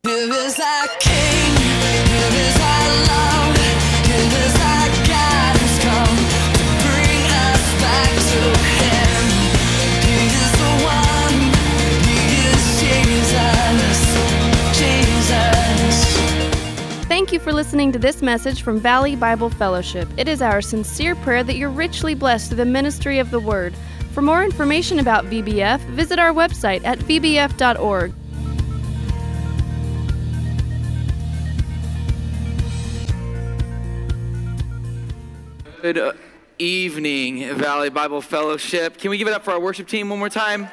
Here is our King, here is our love, here is our guidance come to bring us back to Him. He is the one, He is Jesus. Thank you for listening to this message from Valley Bible Fellowship. It is our sincere prayer that you're richly blessed through the ministry of the Word. For more information about VBF, visit our website at vbf.org. Good evening, Valley Bible Fellowship. Can we give it up for our worship team one more time?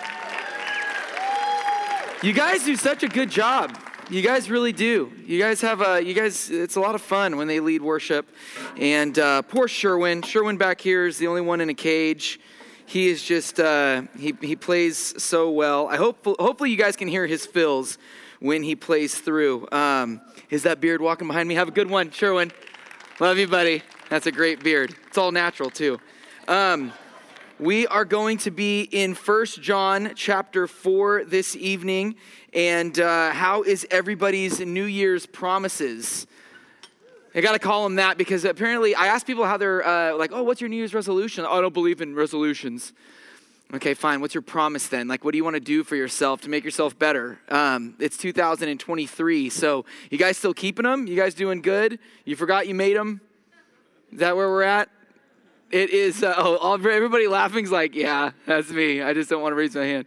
You guys do such a good job. You guys really do. You guys, it's a lot of fun when they lead worship. And poor Sherwin. Sherwin back here is the only one in a cage. He is just, he plays so well. Hopefully you guys can hear his fills when he plays through. Is that beard walking behind me? Have a good one, Sherwin. Love you, buddy. That's a great beard. It's all natural, too. We are going to be in 1 John chapter 4 this evening. And how is everybody's New Year's promises? I got to call them that because apparently I asked people how they're like, oh, what's your New Year's resolution? Oh, I don't believe in resolutions. Okay, fine. What's your promise then? Like, what do you want to do for yourself to make yourself better? It's 2023. So you guys still keeping them? You guys doing good? You forgot you made them? Is that where we're at? It is, everybody laughing's like, yeah, that's me. I just don't want to raise my hand.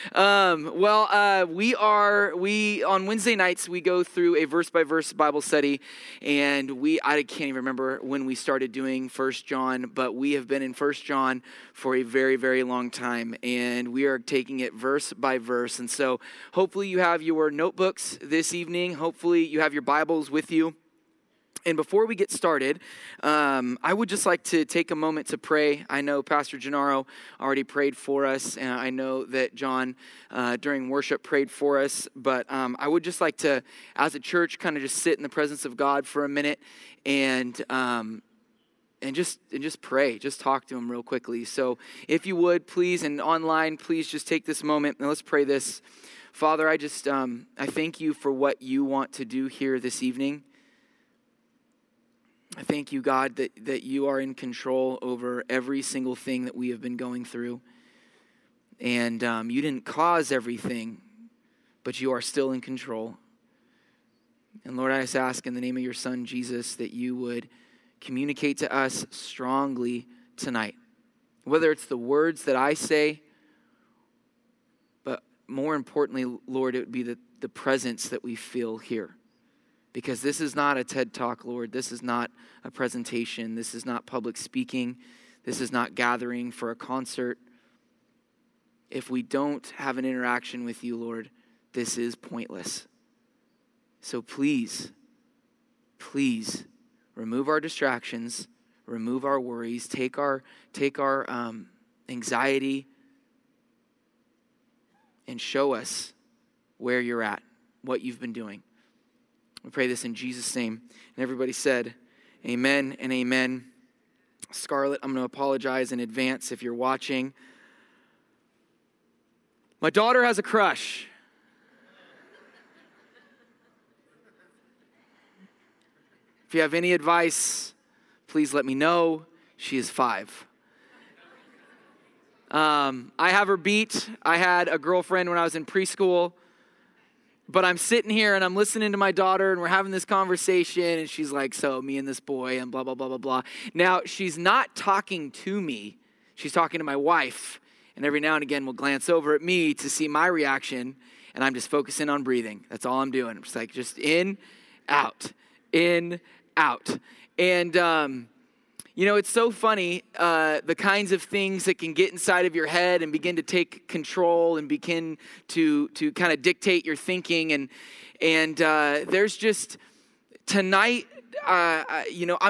We on Wednesday nights, we go through a verse-by-verse Bible study, and I can't even remember when we started doing 1 John, but we have been in 1 John for a very, very long time, and we are taking it verse by verse. And so hopefully you have your notebooks this evening. Hopefully you have your Bibles with you. And before we get started, I would just like to take a moment to pray. I know Pastor Gennaro already prayed for us, and I know that John, during worship, prayed for us. But I would just like to, as a church, kind of just sit in the presence of God for a minute and just pray. Just talk to Him real quickly. So if you would, please, and online, please just take this moment and let's pray this. Father, I thank you for what you want to do here this evening. I thank you, God, that you are in control over every single thing that we have been going through. And you didn't cause everything, but you are still in control. And Lord, I just ask in the name of your Son, Jesus, that you would communicate to us strongly tonight. Whether it's the words that I say, but more importantly, Lord, it would be the presence that we feel here. Because this is not a TED Talk, Lord. This is not a presentation. This is not public speaking. This is not gathering for a concert. If we don't have an interaction with you, Lord, this is pointless. So please remove our distractions, remove our worries, take our anxiety, and show us where you're at, what you've been doing. We pray this in Jesus' name. And everybody said, amen and amen. Scarlett, I'm going to apologize in advance if you're watching. My daughter has a crush. If you have any advice, please let me know. She is 5. I have her beat. I had a girlfriend when I was in preschool. But I'm sitting here and I'm listening to my daughter and we're having this conversation and she's like, so me and this boy and blah, blah, blah, blah, blah. Now, she's not talking to me. She's talking to my wife. And every now and again we'll glance over at me to see my reaction. And I'm just focusing on breathing. That's all I'm doing. I'm just like, just in, out. And it's so funny, the kinds of things that can get inside of your head and begin to take control and begin to kind of dictate your thinking. And there's just tonight, I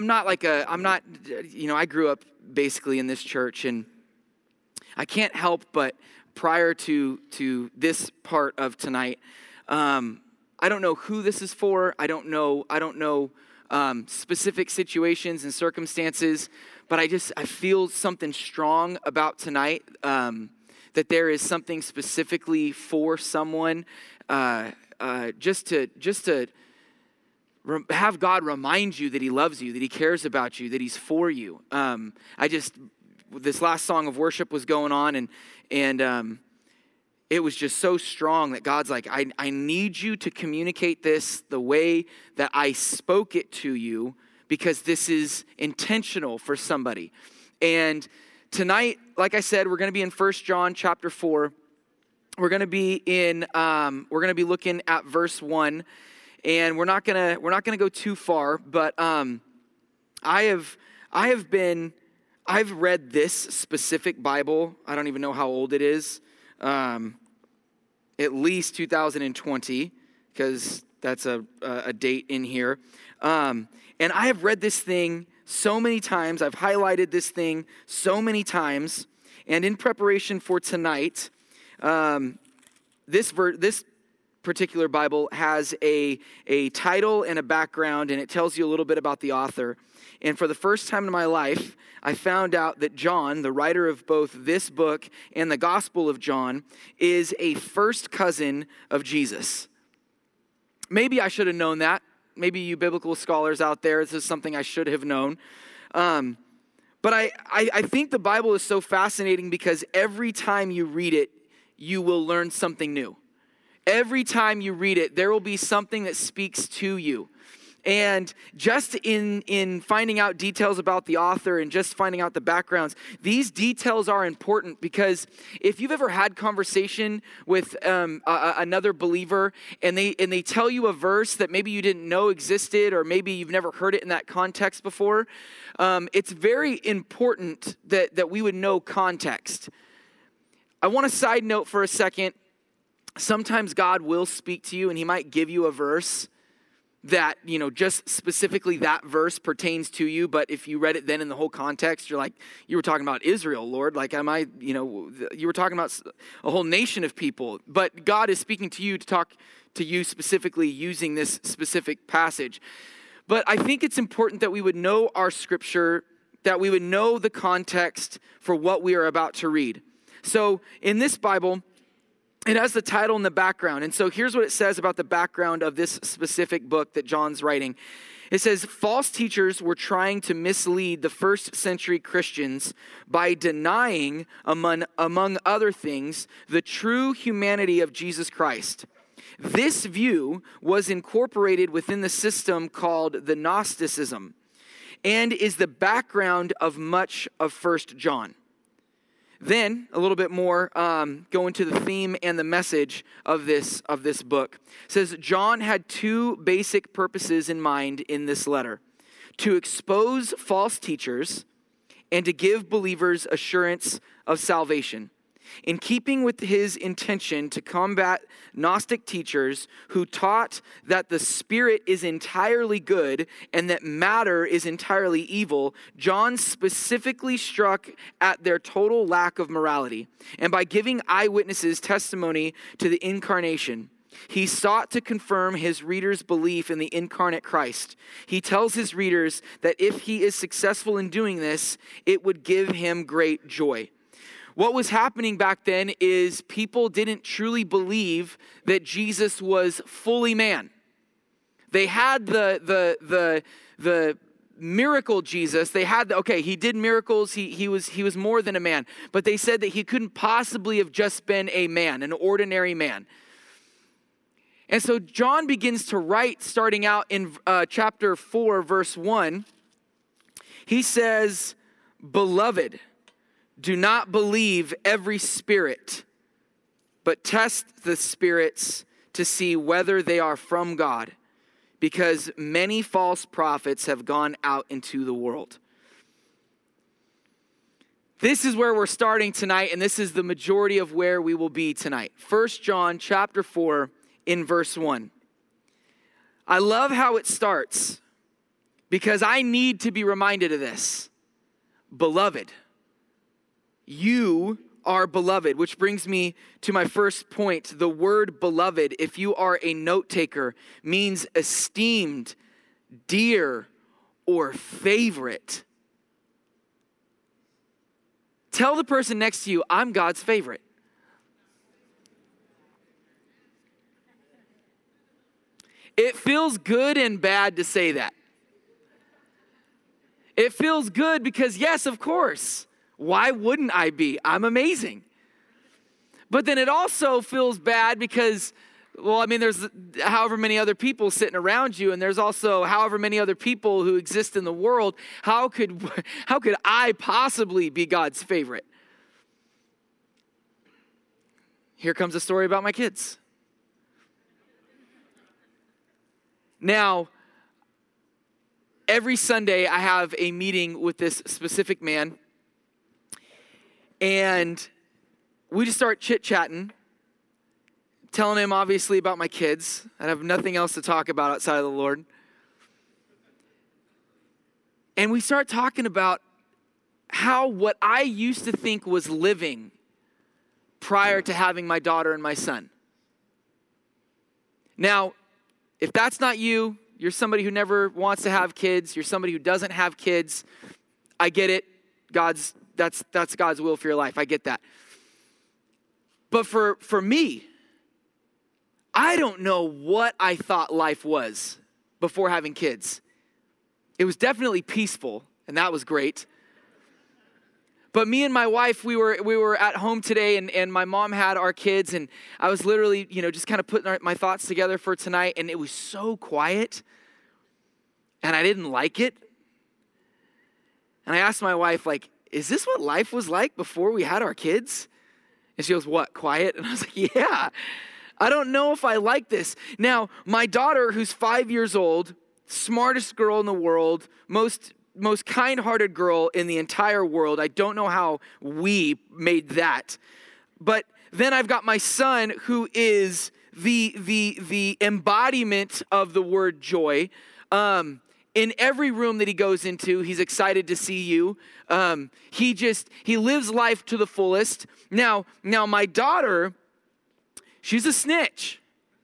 grew up basically in this church, and I can't help but prior to this part of tonight, I don't know who this is for. I don't know specific situations and circumstances, but I feel something strong about tonight, that there is something specifically for someone just to have God remind you that he loves you, that he cares about you, that he's for you. This last song of worship was going on, and it was just so strong that God's like, I need you to communicate this the way that I spoke it to you, because this is intentional for somebody. And tonight, like I said, we're going to be in 1 John chapter 4. We're going to be looking at verse 1, and we're not going to go too far, but I've read this specific Bible. I don't even know how old it is. At least 2020, because that's a date in here. And I have read this thing so many times. I've highlighted this thing so many times. And in preparation for tonight, this particular Bible has a title and a background, and it tells you a little bit about the author. And for the first time in my life, I found out that John, the writer of both this book and the Gospel of John, is a first cousin of Jesus. Maybe I should have known that. Maybe you biblical scholars out there, this is something I should have known. But I think the Bible is so fascinating because every time you read it, you will learn something new. Every time you read it, there will be something that speaks to you. And just in finding out details about the author and just finding out the backgrounds, these details are important, because if you've ever had conversation with another believer and they tell you a verse that maybe you didn't know existed, or maybe you've never heard it in that context before, it's very important that we would know context. I want to side note for a second. Sometimes God will speak to you and he might give you a verse that, just specifically that verse pertains to you. But if you read it then in the whole context, you're like, you were talking about Israel, Lord. Like, you were talking about a whole nation of people. But God is speaking to you to talk to you specifically using this specific passage. But I think it's important that we would know our scripture, that we would know the context for what we are about to read. So in this Bible, it has the title and the background. And so here's what it says about the background of this specific book that John's writing. It says, false teachers were trying to mislead the first century Christians by denying, among other things, the true humanity of Jesus Christ. This view was incorporated within the system called the Gnosticism and is the background of much of 1 John. Then, a little bit more, go into the theme and the message of this book. It says, John had two basic purposes in mind in this letter: to expose false teachers and to give believers assurance of salvation. In keeping with his intention to combat Gnostic teachers who taught that the spirit is entirely good and that matter is entirely evil, John specifically struck at their total lack of morality. And by giving eyewitnesses testimony to the incarnation, he sought to confirm his readers' belief in the incarnate Christ. He tells his readers that if he is successful in doing this, it would give him great joy. What was happening back then is people didn't truly believe that Jesus was fully man. They had the miracle Jesus. They had he did miracles. He was more than a man. But they said that he couldn't possibly have just been a man, an ordinary man. And so John begins to write, starting out in chapter 4, verse 1. He says, "Beloved, do not believe every spirit, but test the spirits to see whether they are from God, because many false prophets have gone out into the world." This is where we're starting tonight, and this is the majority of where we will be tonight. 1 John chapter 4 in verse 1. I love how it starts, because I need to be reminded of this. Beloved. You are beloved, which brings me to my first point. The word beloved, if you are a note taker, means esteemed, dear, or favorite. Tell the person next to you, I'm God's favorite. It feels good and bad to say that. It feels good because, yes, of course. Why wouldn't I be? I'm amazing. But then it also feels bad because, well, I mean, there's however many other people sitting around you, and there's also however many other people who exist in the world. How could I possibly be God's favorite? Here comes a story about my kids. Now, every Sunday I have a meeting with this specific man, and we just start chit-chatting, telling him obviously about my kids. I have nothing else to talk about outside of the Lord. And we start talking about how what I used to think was living prior to having my daughter and my son. Now, if that's not you, you're somebody who never wants to have kids, you're somebody who doesn't have kids, I get it. That's God's will for your life. I get that. But for me, I don't know what I thought life was before having kids. It was definitely peaceful, and that was great. But me and my wife, we were at home today, and my mom had our kids, and I was literally, just kind of putting my thoughts together for tonight, and it was so quiet, and I didn't like it. And I asked my wife, like, is this what life was like before we had our kids? And she goes, what, quiet? And I was like, yeah, I don't know if I like this. Now, my daughter, who's 5 years old, smartest girl in the world, most kind-hearted girl in the entire world. I don't know how we made that. But then I've got my son, who is the embodiment of the word joy. In every room that he goes into, he's excited to see you. He lives life to the fullest. Now my daughter, she's a snitch.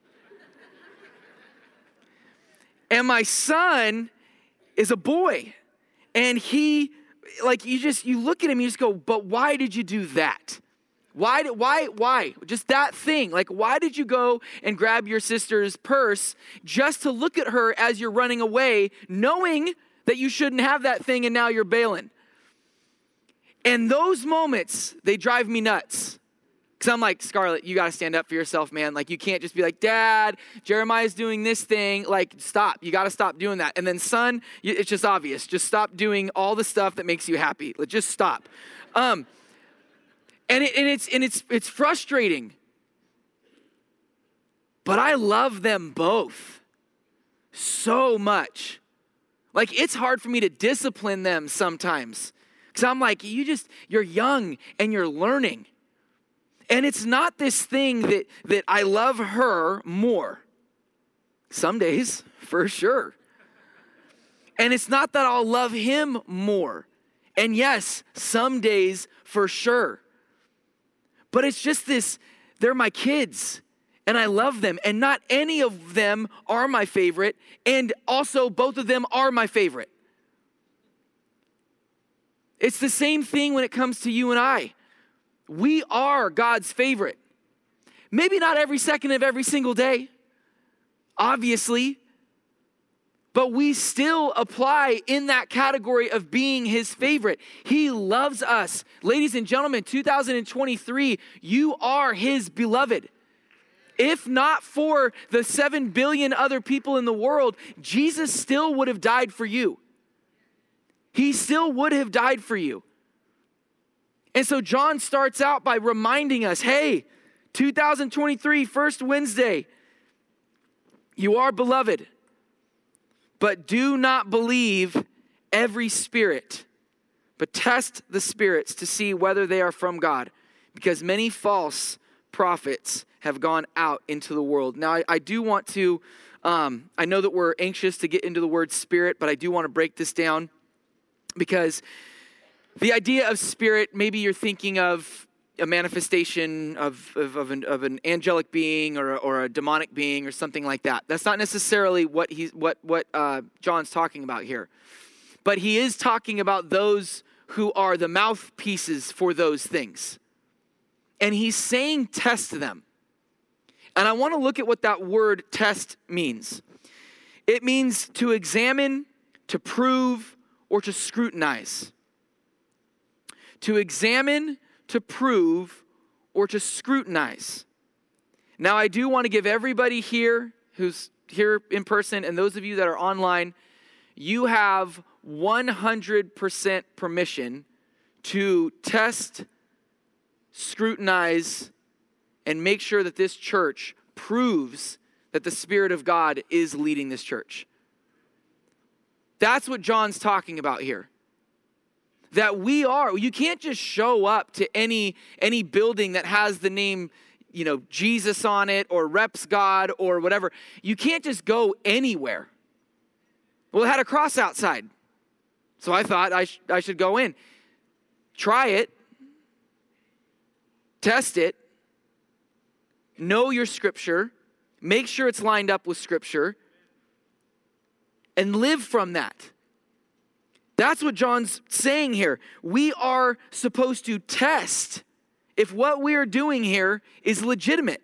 And my son is a boy. And he, like, you look at him, you just go, but why did you do that? Why? Just that thing. Like, why did you go and grab your sister's purse just to look at her as you're running away, knowing that you shouldn't have that thing and now you're bailing? And those moments, they drive me nuts. Because I'm like, Scarlett, you got to stand up for yourself, man. Like, you can't just be like, Dad, Jeremiah's doing this thing. Like, stop. You got to stop doing that. And then, son, it's just obvious. Just stop doing all the stuff that makes you happy. Like, just stop. And it's frustrating. But I love them both so much. Like, it's hard for me to discipline them sometimes. Because I'm like, you're young and you're learning. And it's not this thing that I love her more. Some days, for sure. And it's not that I'll love him more. And yes, some days, for sure. But it's just this, they're my kids. And I love them. And not any of them are my favorite. And also, both of them are my favorite. It's the same thing when it comes to you and I. We are God's favorite. Maybe not every second of every single day, obviously, but we still apply in that category of being his favorite. He loves us. Ladies and gentlemen, 2023, you are his beloved. If not for the 7 billion other people in the world, Jesus still would have died for you. He still would have died for you. And so John starts out by reminding us, hey, 2023, first Wednesday, you are beloved, but do not believe every spirit, but test the spirits to see whether they are from God, because many false prophets have gone out into the world. Now, I do want to, I know that we're anxious to get into the word spirit, but I do want to break this down because the idea of spirit, maybe you're thinking of a manifestation of an angelic being or a demonic being or something like that. That's not necessarily what John's talking about here. But he is talking about those who are the mouthpieces for those things. And he's saying test them. And I want to look at what that word test means. It means to examine, to prove, or to scrutinize. To examine, to prove, or to scrutinize. Now, I do want to give everybody here who's here in person and those of you that are online, you have 100% permission to test, scrutinize, and make sure that this church proves that the Spirit of God is leading this church. That's what John's talking about here. That you can't just show up to any building that has the name, Jesus on it or Reps God or whatever. You can't just go anywhere. Well, it had a cross outside. So I thought I should go in. Try it. Test it. Know your scripture. Make sure it's lined up with scripture. And live from that. That's what John's saying here. We are supposed to test if what we are doing here is legitimate.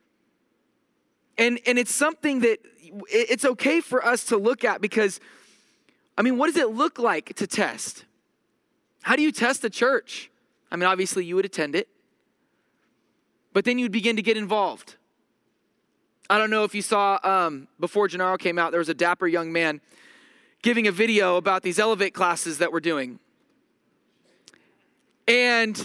And it's something that it's okay for us to look at because, what does it look like to test? How do you test a church? Obviously you would attend it, but then you'd begin to get involved. I don't know if you saw, before Gennaro came out, there was a dapper young man giving a video about these Elevate classes that we're doing. And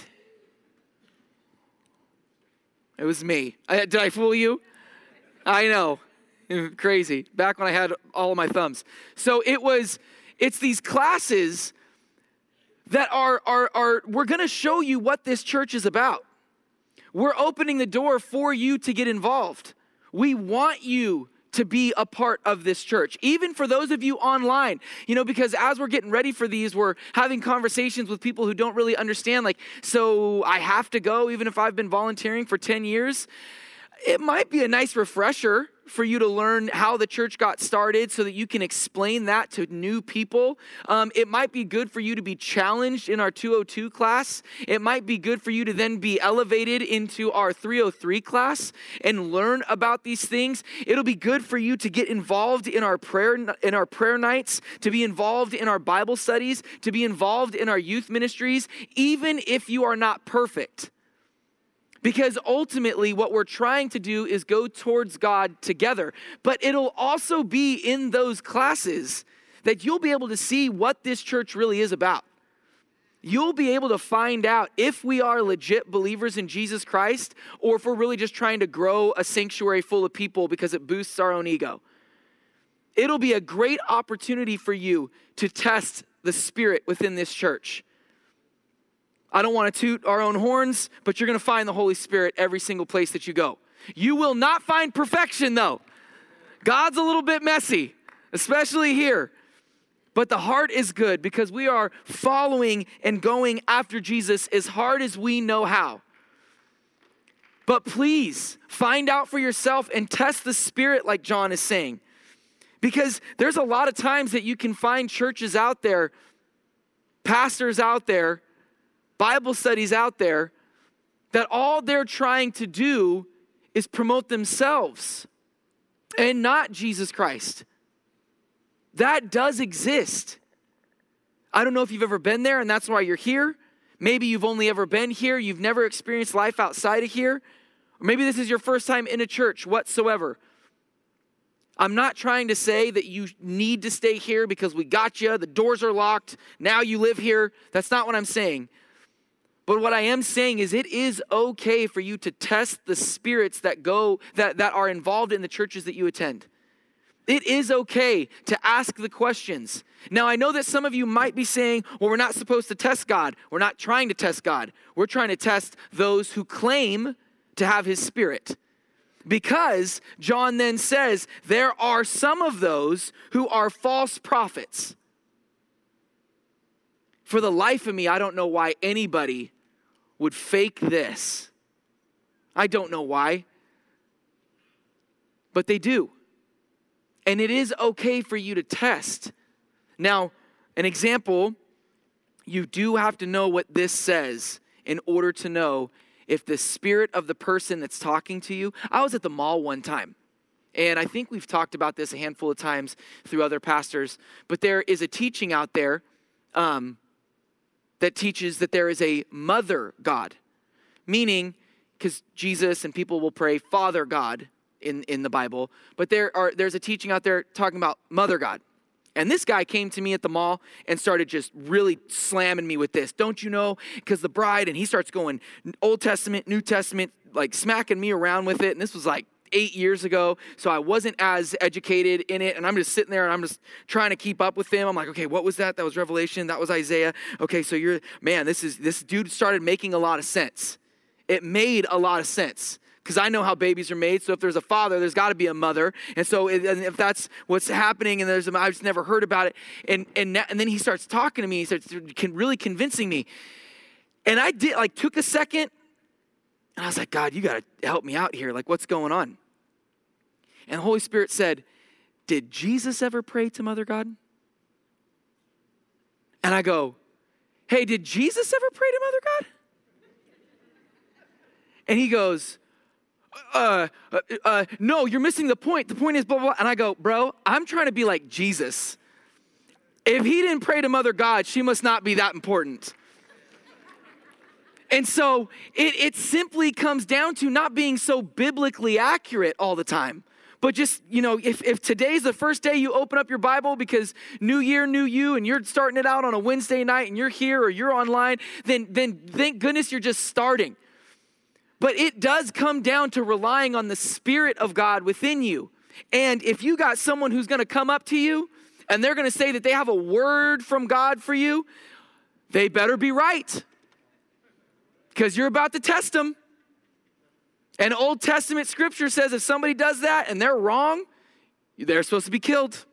it was me. Did I fool you? I know. Crazy. Back when I had all of my thumbs. So it's these classes that are we're going to show you what this church is about. We're opening the door for you to get involved. We want you to be a part of this church, even for those of you online, because as we're getting ready for these, we're having conversations with people who don't really understand, so I have to go even if I've been volunteering for 10 years. It might be a nice refresher for you to learn how the church got started so that you can explain that to new people. It might be good for you to be challenged in our 202 class. It might be good for you to then be elevated into our 303 class and learn about these things. It'll be good for you to get involved in our prayer nights, to be involved in our Bible studies, to be involved in our youth ministries, even if you are not perfect. Because ultimately what we're trying to do is go towards God together. But it'll also be in those classes that you'll be able to see what this church really is about. You'll be able to find out if we are legit believers in Jesus Christ or if we're really just trying to grow a sanctuary full of people because it boosts our own ego. It'll be a great opportunity for you to test the Spirit within this church. I don't want to toot our own horns, but you're going to find the Holy Spirit every single place that you go. You will not find perfection, though. God's a little bit messy, especially here. But the heart is good because we are following and going after Jesus as hard as we know how. But please, find out for yourself and test the Spirit like John is saying. Because there's a lot of times that you can find churches out there, pastors out there, Bible studies out there, that all they're trying to do is promote themselves and not Jesus Christ. That does exist. I don't know if you've ever been there and that's why you're here. Maybe you've only ever been here. You've never experienced life outside of here. Or maybe this is your first time in a church whatsoever. I'm not trying to say that you need to stay here because we got you. The doors are locked. Now you live here. That's not what I'm saying. But what I am saying is it is okay for you to test the spirits that are involved in the churches that you attend. It is okay to ask the questions. Now, I know that some of you might be saying, well, we're not supposed to test God. We're not trying to test God. We're trying to test those who claim to have his Spirit. Because John then says there are some of those who are false prophets. For the life of me, I don't know why anybody would fake this. I don't know why. But they do. And it is okay for you to test. Now, an example, you do have to know what this says in order to know if the spirit of the person that's talking to you. I was at the mall one time. And I think we've talked about this a handful of times through other pastors, but there is a teaching out there that teaches that there is a mother God, meaning, because Jesus and people will pray Father God in the Bible, but there's a teaching out there talking about mother God. And this guy came to me at the mall and started just really slamming me with this. Don't you know? Because the bride, and he starts going Old Testament, New Testament, like smacking me around with it. And this was like 8 years ago, so I wasn't as educated in it, and I'm just sitting there and I'm just trying to keep up with them. I'm like, okay, what was that? That was Revelation. That was Isaiah. Okay, so this dude started making a lot of sense. It made a lot of sense because I know how babies are made. So if there's a father, there's got to be a mother, and so if that's what's happening, and I've just never heard about it, and then he starts talking to me. He starts really convincing me, and I took a second, and I was like, God, you got to help me out here. Like, what's going on? And the Holy Spirit said, did Jesus ever pray to Mother God? And I go, hey, did Jesus ever pray to Mother God? And he goes, no, you're missing the point. The point is blah, blah, blah. And I go, bro, I'm trying to be like Jesus. If he didn't pray to Mother God, she must not be that important. And so it simply comes down to not being so biblically accurate all the time. But just, if today's the first day you open up your Bible because new year, new you, and you're starting it out on a Wednesday night and you're here or you're online, then thank goodness you're just starting. But it does come down to relying on the Spirit of God within you. And if you got someone who's going to come up to you and they're going to say that they have a word from God for you, they better be right. Because you're about to test them. And Old Testament scripture says if somebody does that and they're wrong, they're supposed to be killed.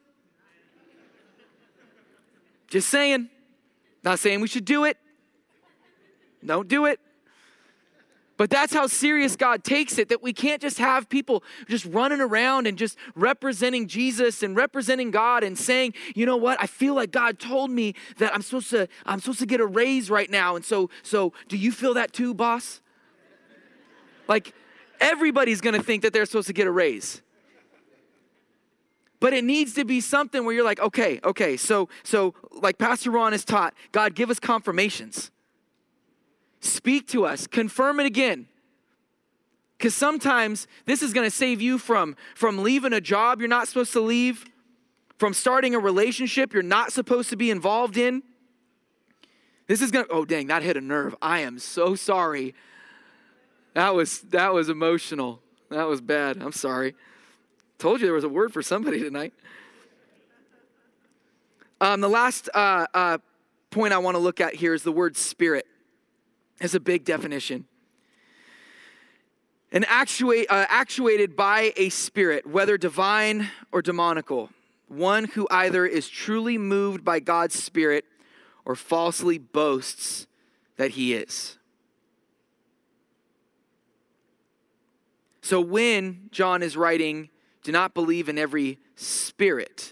Just saying. Not saying we should do it. Don't do it. But that's how serious God takes it, that we can't just have people just running around and just representing Jesus and representing God and saying, you know what, I feel like God told me that I'm supposed to get a raise right now. And so do you feel that too, boss? Like, everybody's going to think that they're supposed to get a raise. But it needs to be something where you're like, okay, so like Pastor Ron has taught, God, give us confirmations. Speak to us, confirm it again. Because sometimes this is going to save you from leaving a job you're not supposed to leave, from starting a relationship you're not supposed to be involved in. This is going to, oh dang, that hit a nerve. I am so sorry. That was emotional. That was bad. I'm sorry. Told you there was a word for somebody tonight. The last point I want to look at here is the word spirit. It's a big definition. And actuated by a spirit, whether divine or demonical, one who either is truly moved by God's spirit or falsely boasts that he is. So when John is writing, do not believe in every spirit,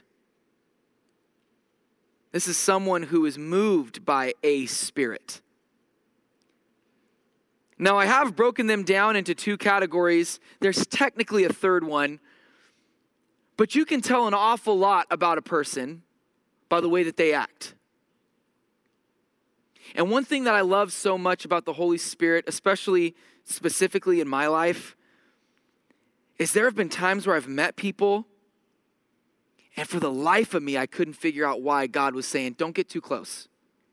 this is someone who is moved by a spirit. Now, I have broken them down into two categories. There's technically a third one, but you can tell an awful lot about a person by the way that they act. And one thing that I love so much about the Holy Spirit, especially specifically in my life, is there have been times where I've met people, and for the life of me, I couldn't figure out why God was saying, don't get too close.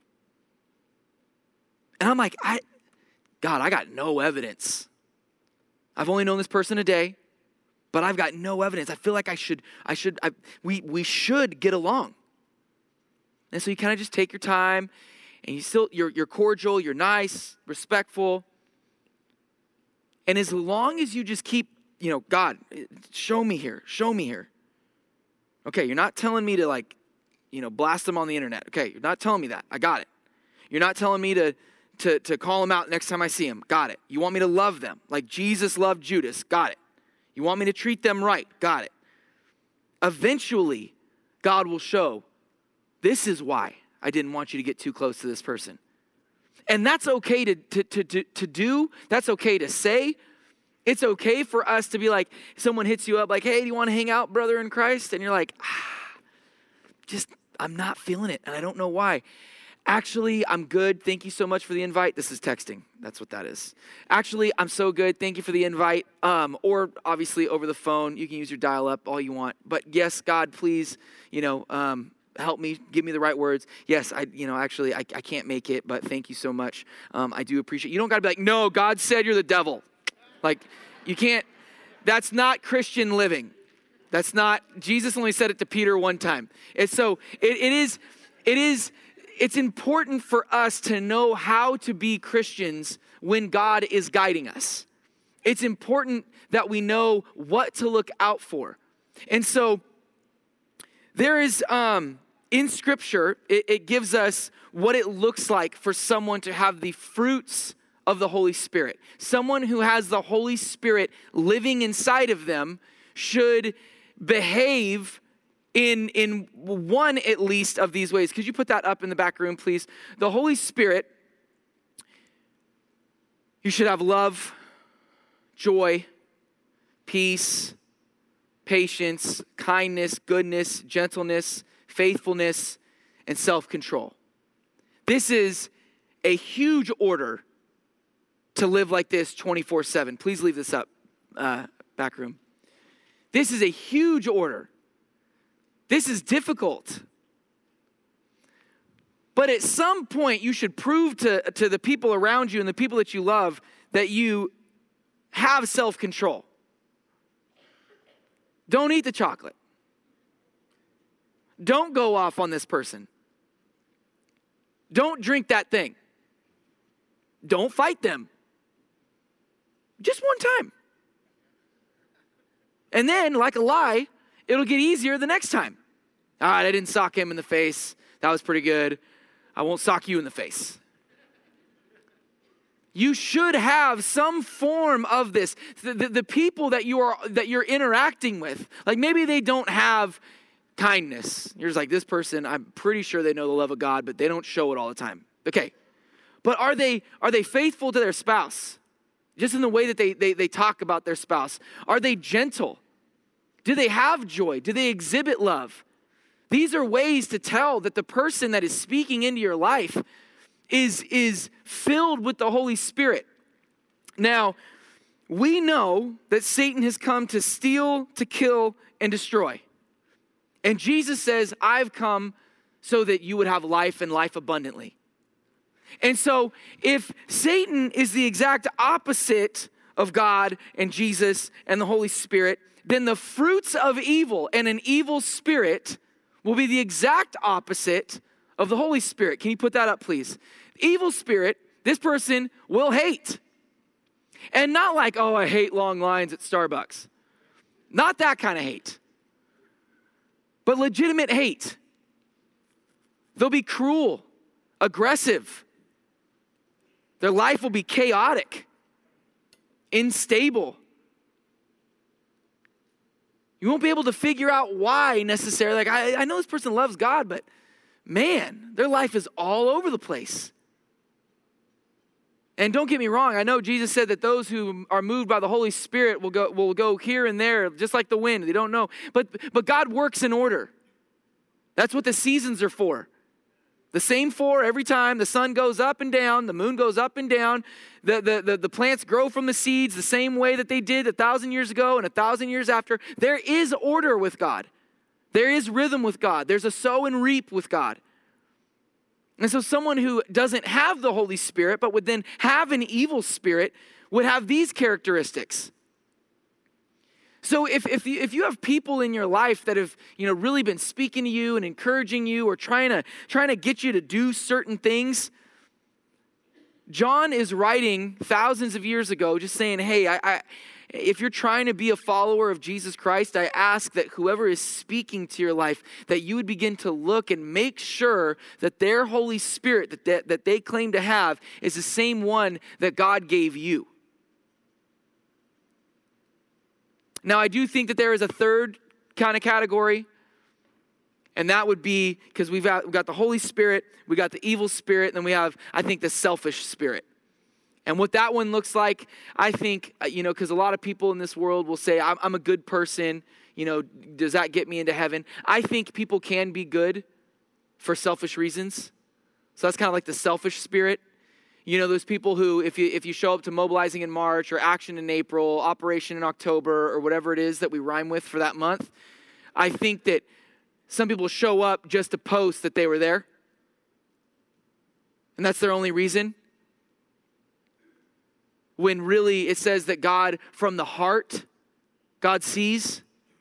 And I'm like, God, I got no evidence. I've only known this person a day, but I've got no evidence. I feel like we should get along. And so you kind of just take your time, and you're cordial, you're nice, respectful. And as long as you just keep, God, show me here. Okay, you're not telling me to blast them on the internet. Okay, you're not telling me that. I got it. You're not telling me to call them out next time I see them. Got it. You want me to love them like Jesus loved Judas. Got it. You want me to treat them right. Got it. Eventually, God will show, this is why I didn't want you to get too close to this person. And that's okay to do. That's okay to say. It's okay for us to be like, someone hits you up like, hey, do you want to hang out, brother in Christ? And you're like, I'm not feeling it, and I don't know why. Actually, I'm good. Thank you so much for the invite. This is texting. That's what that is. Actually, I'm so good. Thank you for the invite. Or obviously over the phone, you can use your dial-up all you want. But yes, God, please, help me, give me the right words. Yes, I can't make it, but thank you so much. I do appreciate. You don't got to be like, no, God said you're the devil. Like, you can't. That's not Christian living. That's not. Jesus only said it to Peter one time. And so it's important for us to know how to be Christians when God is guiding us. It's important that we know what to look out for. And so there is, in Scripture, it gives us what it looks like for someone to have the fruits of the Holy Spirit. Someone who has the Holy Spirit living inside of them should behave in one at least of these ways. Could you put that up in the back room, please? The Holy Spirit, you should have love, joy, peace, patience, kindness, goodness, gentleness, faithfulness, and self-control. This is a huge order to live like this 24/7. Please leave this up, back room. This is a huge order. This is difficult. But at some point, you should prove to the people around you and the people that you love that you have self-control. Don't eat the chocolate. Don't go off on this person. Don't drink that thing. Don't fight them. Just one time. And then, like a lie, it'll get easier the next time. All right, I didn't sock him in the face. That was pretty good. I won't sock you in the face. You should have some form of this. The people that you're interacting with, like maybe they don't have kindness. You're just like, this person, I'm pretty sure they know the love of God, but they don't show it all the time. Okay. But are they faithful to their spouse? Just in the way that they talk about their spouse. Are they gentle? Do they have joy? Do they exhibit love? These are ways to tell that the person that is speaking into your life is filled with the Holy Spirit. Now, we know that Satan has come to steal, to kill, and destroy. And Jesus says, I've come so that you would have life and life abundantly. And so if Satan is the exact opposite of God and Jesus and the Holy Spirit, then the fruits of evil and an evil spirit will be the exact opposite of the Holy Spirit. Can you put that up, please? Evil spirit, this person will hate. And not like, oh, I hate long lines at Starbucks. Not that kind of hate. But legitimate hate. They'll be cruel, aggressive. Their life will be chaotic, unstable. You won't be able to figure out why necessarily. Like, I know this person loves God, but man, their life is all over the place. And don't get me wrong, I know Jesus said that those who are moved by the Holy Spirit will go here and there, just like the wind. They don't know. But God works in order. That's what the seasons are for. The same four every time. The sun goes up and down. The moon goes up and down. The plants grow from the seeds the same way that they did 1,000 years ago and 1,000 years after. There is order with God. There is rhythm with God. There's a sow and reap with God. And so someone who doesn't have the Holy Spirit but would then have an evil spirit would have these characteristics. So if you have people in your life that have really been speaking to you and encouraging you or trying to get you to do certain things, John is writing thousands of years ago just saying, hey, if you're trying to be a follower of Jesus Christ, I ask that whoever is speaking to your life, that you would begin to look and make sure that their Holy Spirit that they claim to have is the same one that God gave you. Now, I do think that there is a third kind of category, and that would be, because we've got the Holy Spirit, we got the evil spirit, and then we have, I think, the selfish spirit. And what that one looks like, I think, because a lot of people in this world will say, I'm a good person. Does that get me into heaven? I think people can be good for selfish reasons. So that's kind of like the selfish spirit. Those people who, if you show up to mobilizing in March or action in April, operation in October, or whatever it is that we rhyme with for that month, I think that some people show up just to post that they were there. And that's their only reason. When really it says that God, from the heart, God sees.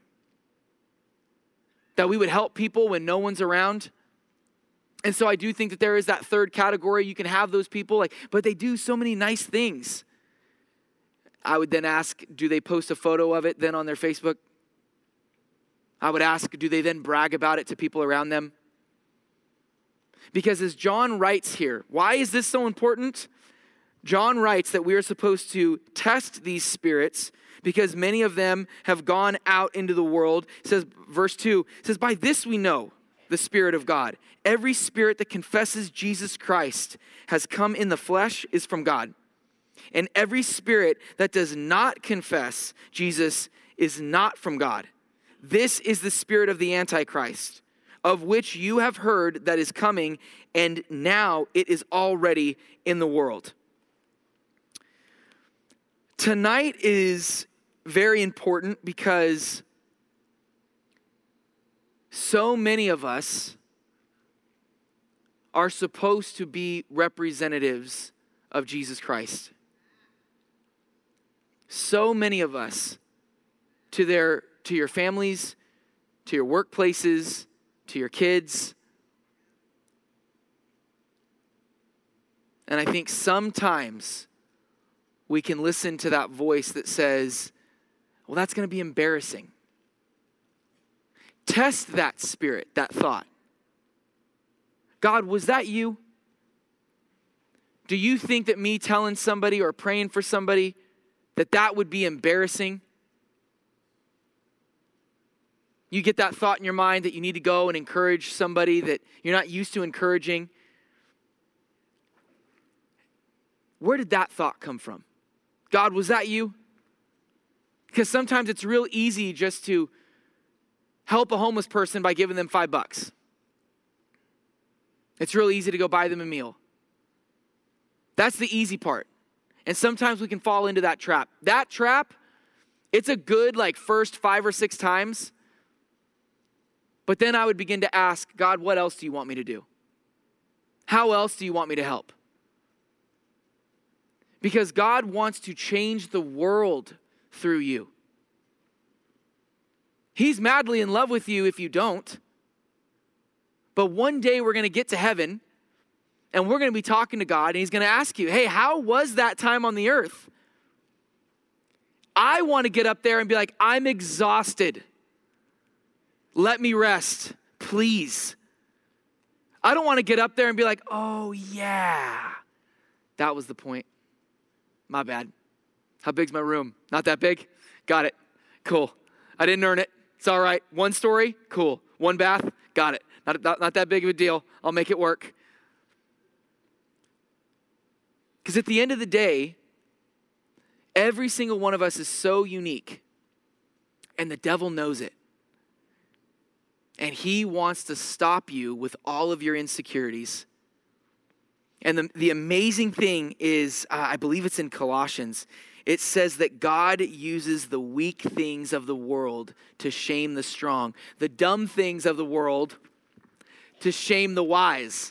That we would help people when no one's around. And so I do think that there is that third category. You can have those people, but they do so many nice things. I would then ask, do they post a photo of it then on their Facebook? I would ask, do they then brag about it to people around them? Because as John writes here, why is this so important? John writes that we are supposed to test these spirits because many of them have gone out into the world. It says, verse 2, it says, by this we know the Spirit of God. Every spirit that confesses Jesus Christ has come in the flesh is from God. And every spirit that does not confess Jesus is not from God. This is the spirit of the Antichrist, of which you have heard that is coming, and now it is already in the world. Tonight is very important because so many of us are supposed to be representatives of Jesus Christ. So many of us, to your families, to your workplaces, to your kids. And I think sometimes we can listen to that voice that says, well, that's going to be embarrassing. Test that spirit, that thought. God, was that you? Do you think that me telling somebody or praying for somebody, that would be embarrassing? You get that thought in your mind that you need to go and encourage somebody that you're not used to encouraging. Where did that thought come from? God, was that you? Because sometimes it's real easy just to help a homeless person by giving them $5. It's real easy to go buy them a meal. That's the easy part. And sometimes we can fall into that trap. That trap, it's a good first 5 or 6 times. But then I would begin to ask, God, what else do you want me to do? How else do you want me to help? Because God wants to change the world through you. He's madly in love with you if you don't. But one day we're going to get to heaven and we're going to be talking to God and he's going to ask you, hey, how was that time on the earth? I want to get up there and be like, I'm exhausted. Let me rest, please. I don't want to get up there and be like, oh yeah, that was the point. My bad. How big's my room? Not that big? Got it. Cool. I didn't earn it. It's all right. 1 story? Cool. 1 bath? Got it. Not that big of a deal. I'll make it work. Because at the end of the day, every single one of us is so unique. And the devil knows it. And he wants to stop you with all of your insecurities. And the amazing thing is, I believe it's in Colossians, it says that God uses the weak things of the world to shame the strong. The dumb things of the world to shame the wise.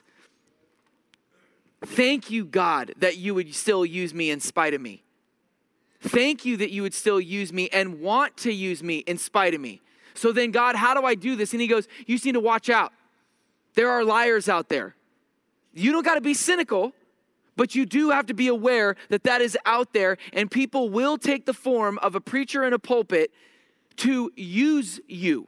Thank you, God, that you would still use me in spite of me. Thank you that you would still use me and want to use me in spite of me. So then, God, how do I do this? And he goes, you just need to watch out. There are liars out there. You don't got to be cynical, but you do have to be aware that is out there, and people will take the form of a preacher in a pulpit to use you.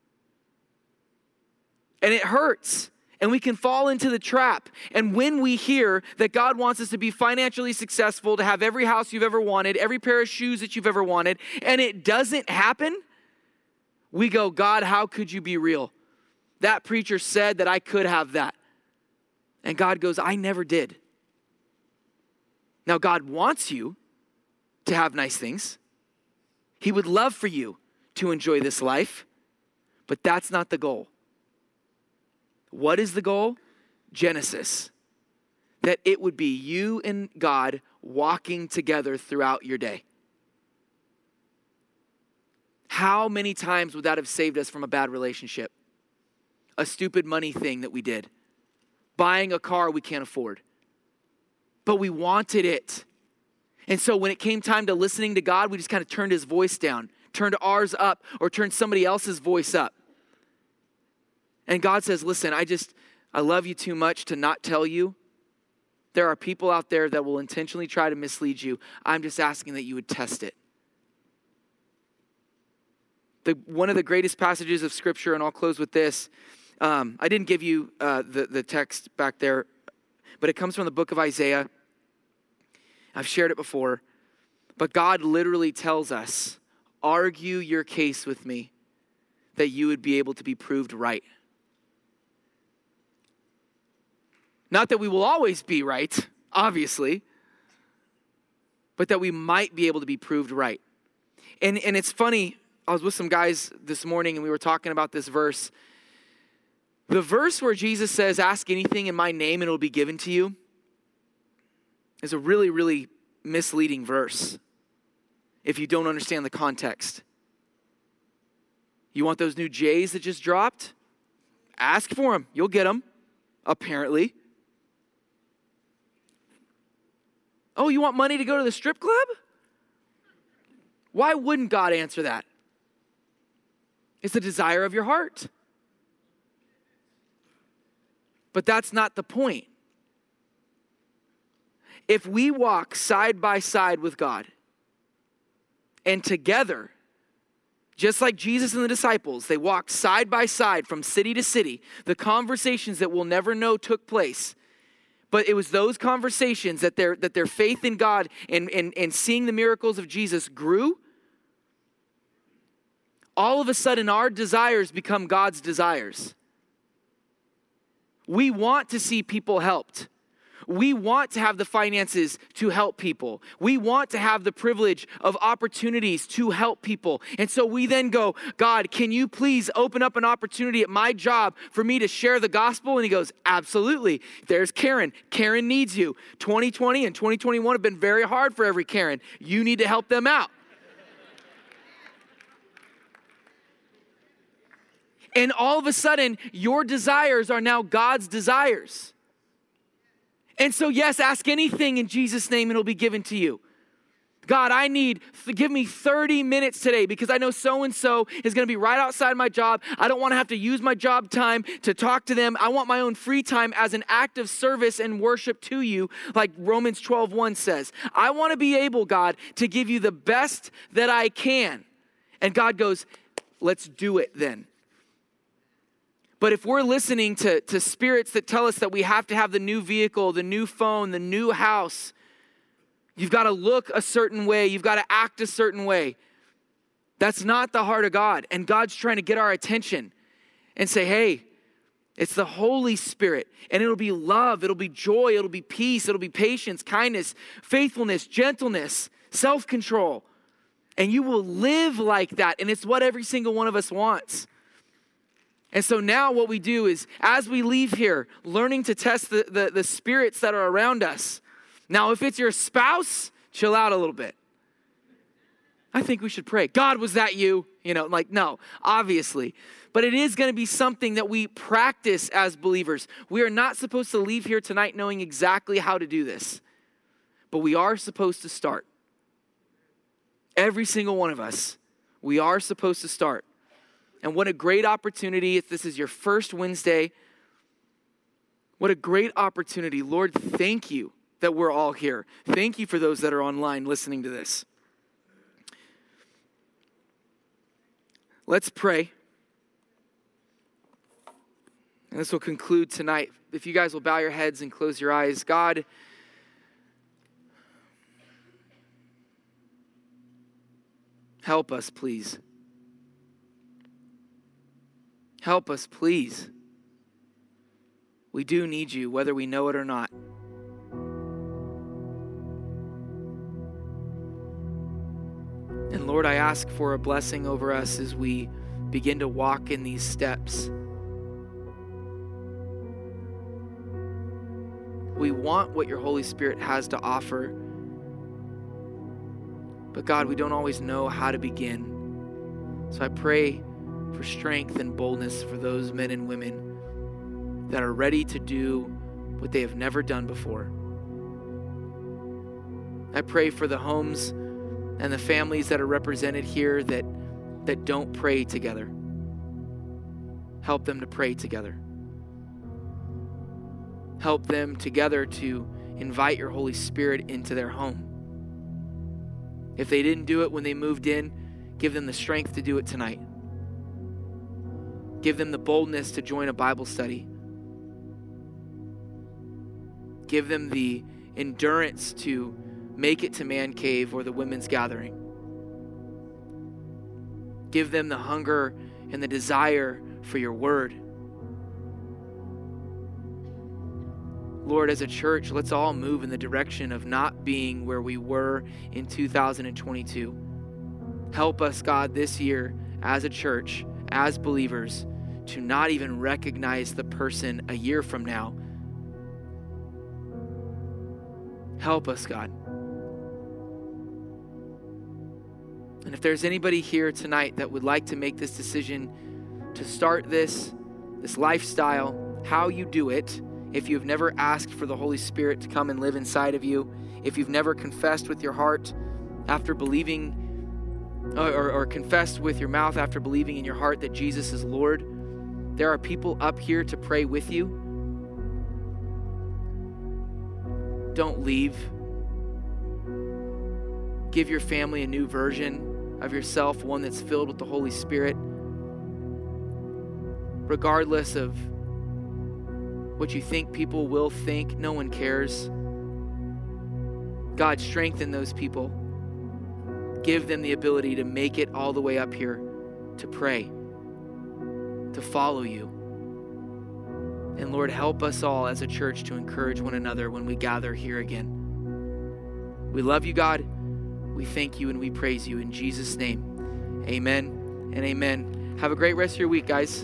And it hurts, and we can fall into the trap. And when we hear that God wants us to be financially successful, to have every house you've ever wanted, every pair of shoes that you've ever wanted, and it doesn't happen, we go, God, how could you be real? That preacher said that I could have that. And God goes, I never did. Now, God wants you to have nice things. He would love for you to enjoy this life, but that's not the goal. What is the goal? Genesis. That it would be you and God walking together throughout your day. How many times would that have saved us from a bad relationship? A stupid money thing that we did. Buying a car we can't afford. But we wanted it. And so when it came time to listening to God, we just kind of turned his voice down, turned ours up, or turned somebody else's voice up. And God says, listen, I love you too much to not tell you. There are people out there that will intentionally try to mislead you. I'm just asking that you would test it. One of the greatest passages of Scripture, and I'll close with this. I didn't give you the text back there, but it comes from the book of Isaiah. I've shared it before. But God literally tells us, argue your case with me that you would be able to be proved right. Not that we will always be right, obviously, but that we might be able to be proved right. And it's funny, I was with some guys this morning and we were talking about this verse. The verse where Jesus says, ask anything in my name and it'll be given to you, is a really, really misleading verse if you don't understand the context. You want those new J's that just dropped? Ask for them. You'll get them, apparently. Oh, you want money to go to the strip club? Why wouldn't God answer that? It's the desire of your heart. But that's not the point. If we walk side by side with God and together, just like Jesus and the disciples, they walked side by side from city to city, the conversations that we'll never know took place. But it was those conversations that their faith in God and seeing the miracles of Jesus grew. All of a sudden, our desires become God's desires. We want to see people helped. We want to have the finances to help people. We want to have the privilege of opportunities to help people. And so we then go, God, can you please open up an opportunity at my job for me to share the gospel? And he goes, absolutely. There's Karen. Karen needs you. 2020 and 2021 have been very hard for every Karen. You need to help them out. And all of a sudden, your desires are now God's desires. And so, yes, ask anything in Jesus' name and it'll be given to you. God, give me 30 minutes today because I know so-and-so is going to be right outside my job. I don't want to have to use my job time to talk to them. I want my own free time as an act of service and worship to you, like Romans 12:1 says. I want to be able, God, to give you the best that I can. And God goes, let's do it then. But if we're listening to spirits that tell us that we have to have the new vehicle, the new phone, the new house, you've got to look a certain way, you've got to act a certain way. That's not the heart of God. And God's trying to get our attention and say, hey, it's the Holy Spirit. And it'll be love, it'll be joy, it'll be peace, it'll be patience, kindness, faithfulness, gentleness, self-control. And you will live like that. And it's what every single one of us wants. And so now what we do is, as we leave here, learning to test the spirits that are around us. Now, if it's your spouse, chill out a little bit. I think we should pray. God, was that you? No, obviously. But it is going to be something that we practice as believers. We are not supposed to leave here tonight knowing exactly how to do this. But we are supposed to start. Every single one of us, we are supposed to start. And what a great opportunity if this is your first Wednesday. What a great opportunity. Lord, thank you that we're all here. Thank you for those that are online listening to this. Let's pray. And this will conclude tonight. If you guys will bow your heads and close your eyes. God, help us, please. Help us, please. We do need you, whether we know it or not. And Lord, I ask for a blessing over us as we begin to walk in these steps. We want what your Holy Spirit has to offer. But God, we don't always know how to begin. So I pray for strength and boldness for those men and women that are ready to do what they have never done before. I pray for the homes and the families that are represented here that don't pray together. Help them to pray together. Help them together to invite your Holy Spirit into their home. If they didn't do it when they moved in, give them the strength to do it tonight. Give them the boldness to join a Bible study. Give them the endurance to make it to Man Cave or the women's gathering. Give them the hunger and the desire for your word. Lord, as a church, let's all move in the direction of not being where we were in 2022. Help us, God, this year as a church, as believers, to not even recognize the person a year from now. Help us, God. And if there's anybody here tonight that would like to make this decision to start this lifestyle, how you do it, if you've never asked for the Holy Spirit to come and live inside of you, if you've never confessed with your heart after believing, or confessed with your mouth after believing in your heart that Jesus is Lord, there are people up here to pray with you. Don't leave. Give your family a new version of yourself, one that's filled with the Holy Spirit. Regardless of what you think people will think, no one cares. God, strengthen those people. Give them the ability to make it all the way up here, to pray, to follow you. And Lord, help us all as a church to encourage one another when we gather here again. We love you, God. We thank you and we praise you in Jesus' name. Amen and amen. Have a great rest of your week, guys.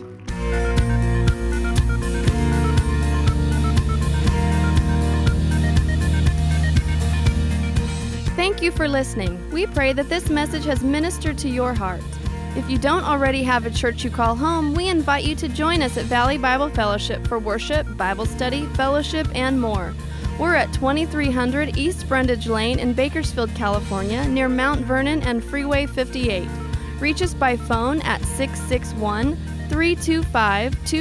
Thank you for listening. We pray that this message has ministered to your heart. If you don't already have a church you call home, we invite you to join us at Valley Bible Fellowship for worship, Bible study, fellowship, and more. We're at 2300 East Brundage Lane in Bakersfield, California, near Mount Vernon and Freeway 58. Reach us by phone at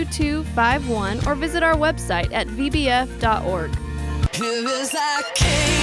661-325-2251 or visit our website at vbf.org. Here is our King.